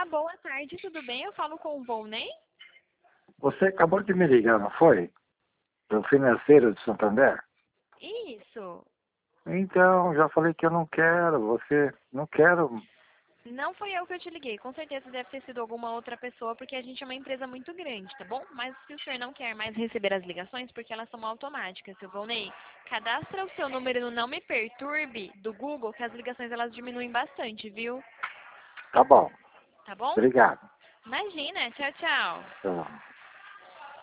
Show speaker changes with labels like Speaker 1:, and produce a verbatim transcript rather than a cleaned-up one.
Speaker 1: boa tarde, tudo bem? Eu falo com o Volney?
Speaker 2: Você acabou de me ligar, não foi? Do financeiro de Santander?
Speaker 1: Isso.
Speaker 2: Então, já falei que eu não quero, você não quero.
Speaker 1: Não foi eu que eu te liguei. Com certeza deve ter sido alguma outra pessoa, porque a gente é uma empresa muito grande, tá bom? Mas se o senhor não quer mais receber as ligações, porque elas são automáticas, seu Volney, cadastra o seu número no Não Me Perturbe do Google, que as ligações elas diminuem bastante, viu?
Speaker 2: Tá bom,
Speaker 1: Tá bom?
Speaker 2: obrigado.
Speaker 1: Imagina. Tchau, tchau.
Speaker 2: Tchau.